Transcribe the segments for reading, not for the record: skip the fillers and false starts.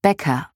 Rebecca.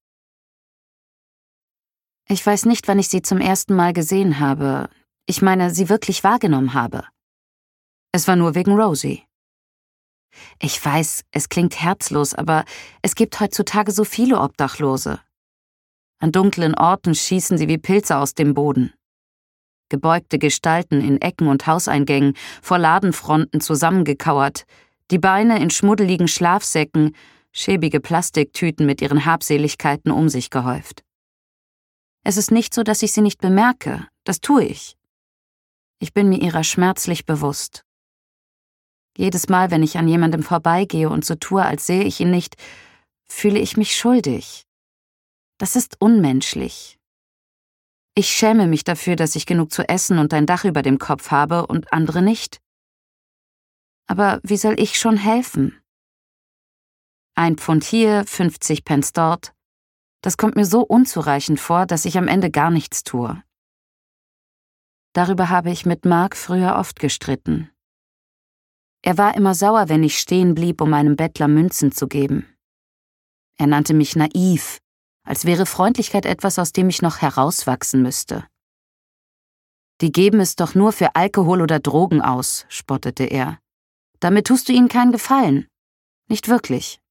Ich weiß nicht, wann ich sie zum ersten Mal gesehen habe. Ich meine, sie wirklich wahrgenommen habe. Es war nur wegen Rosie. Ich weiß, es klingt herzlos, aber es gibt heutzutage so viele Obdachlose. An dunklen Orten schießen sie wie Pilze aus dem Boden. Gebeugte Gestalten in Ecken und Hauseingängen, vor Ladenfronten zusammengekauert, die Beine in schmuddeligen Schlafsäcken, schäbige Plastiktüten mit ihren Habseligkeiten um sich gehäuft. Es ist nicht so, dass ich sie nicht bemerke, das tue ich. Ich bin mir ihrer schmerzlich bewusst. Jedes Mal, wenn ich an jemandem vorbeigehe und so tue, als sähe ich ihn nicht, fühle ich mich schuldig. Das ist unmenschlich. Ich schäme mich dafür, dass ich genug zu essen und ein Dach über dem Kopf habe und andere nicht. Aber wie soll ich schon helfen? 1 Pfund hier, 50 Pence dort. Das kommt mir so unzureichend vor, dass ich am Ende gar nichts tue. Darüber habe ich mit Mark früher oft gestritten. Er war immer sauer, wenn ich stehen blieb, um einem Bettler Münzen zu geben. Er nannte mich naiv, als wäre Freundlichkeit etwas, aus dem ich noch herauswachsen müsste. Die geben es doch nur für Alkohol oder Drogen aus, spottete er. Damit tust du ihnen keinen Gefallen. Nicht wirklich.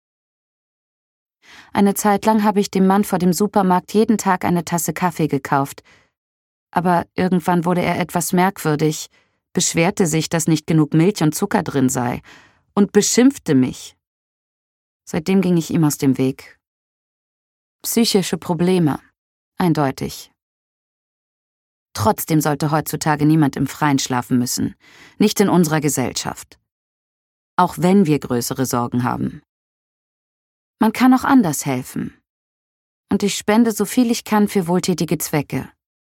Eine Zeit lang habe ich dem Mann vor dem Supermarkt jeden Tag eine Tasse Kaffee gekauft. Aber irgendwann wurde er etwas merkwürdig, beschwerte sich, dass nicht genug Milch und Zucker drin sei und beschimpfte mich. Seitdem ging ich ihm aus dem Weg. Psychische Probleme, eindeutig. Trotzdem sollte heutzutage niemand im Freien schlafen müssen, nicht in unserer Gesellschaft. Auch wenn wir größere Sorgen haben. Man kann auch anders helfen. Und ich spende so viel ich kann für wohltätige Zwecke.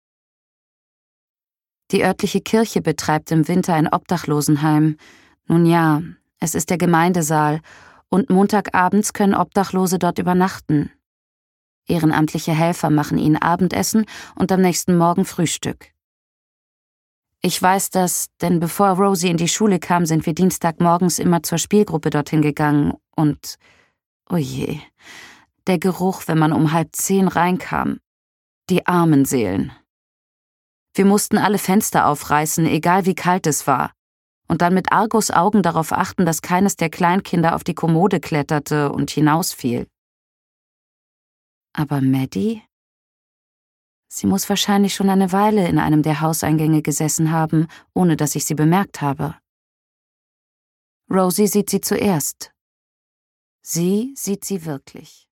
Die örtliche Kirche betreibt im Winter ein Obdachlosenheim. Nun ja, es ist der Gemeindesaal und montagabends können Obdachlose dort übernachten. Ehrenamtliche Helfer machen ihnen Abendessen und am nächsten Morgen Frühstück. Ich weiß das, denn bevor Rosie in die Schule kam, sind wir Dienstagmorgens immer zur Spielgruppe dorthin gegangen und, oh je, der Geruch, wenn man um 9:30 reinkam. Die armen Seelen. Wir mussten alle Fenster aufreißen, egal wie kalt es war, und dann mit Argusaugen darauf achten, dass keines der Kleinkinder auf die Kommode kletterte und hinausfiel. Aber Maddie? Sie muss wahrscheinlich schon eine Weile in einem der Hauseingänge gesessen haben, ohne dass ich sie bemerkt habe. Rosie sieht sie zuerst. Sie sieht sie wirklich.